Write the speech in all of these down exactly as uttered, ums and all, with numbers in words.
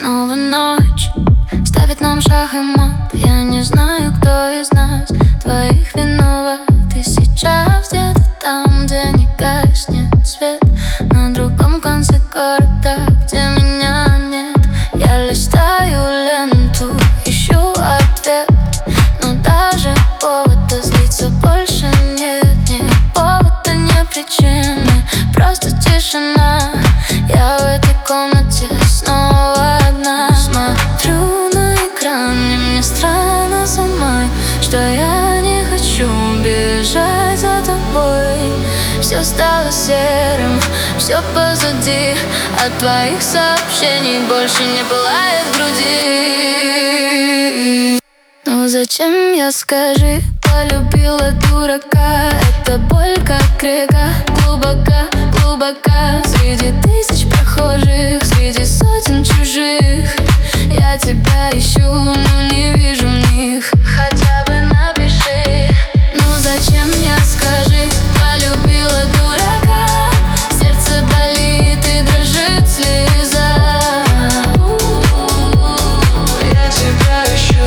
снова ночь ставит нам шах и мат. Я не знаю, кто из нас двоих виноват. Ты сейчас где-то там, где не гаснет свет, на другом конце города, где меня нет. Я листаю ленту, ищу ответ, но даже повода злиться больше нет. Ни повода, ни причины, просто тишина. Я в этой комнате снова одна. Смотрю на экран, и мне странно самой, что я не хочу бежать за тобой. Все стало серым, все позади, от твоих сообщений больше не пылает в груди. Ну зачем я, скажи, полюбила дурака? Это боль как река, глубока, глубока. Среди тысяч прохожих, среди сотен чужих, я тебя ищу, но не вижу в них. Хотя бы напиши. Ну зачем я, скажи, полюбила дурака? Сердце болит и дрожит слеза. Я тебя ищу.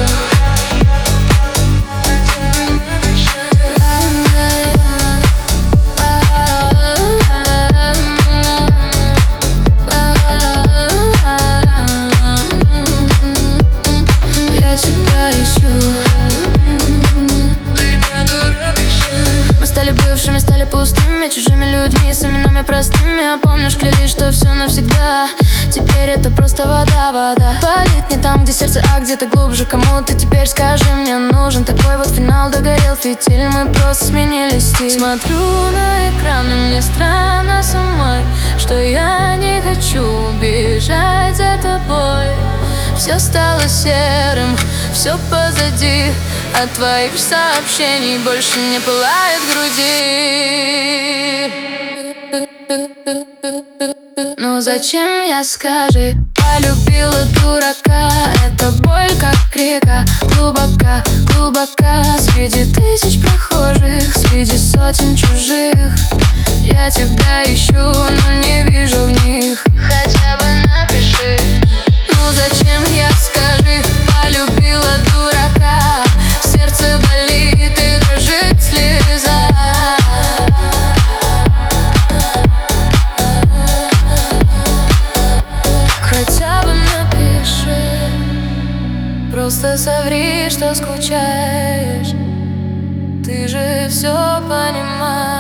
Бывшими стали пустыми, чужими людьми, с именами простыми. А помнишь, клялись, что все навсегда. Теперь это просто вода, вода. Болит не там, где сердце, а где-то глубже. Кому ты теперь, скажи, мне нужен такой вот финал. Догорел фитиль, мы просто сменили стиль. Смотрю на экран, и мне странно самой, что я не хочу бежать за тобой. Все стало серым, все позади, от твоих сообщений больше не пылает в груди. Ну зачем я, скажи, полюбила дурака? Это боль как река, глубока, глубока. Среди тысяч прохожих, среди сотен чужих, я тебя ищу, но не вижу в них. Хотя бы напиши. Ну зачем я, скажи, полюбила дурака? Сердце болит и дрожит слеза. Хотя бы напиши, просто соври, что скучаешь. Ты же все понимаешь.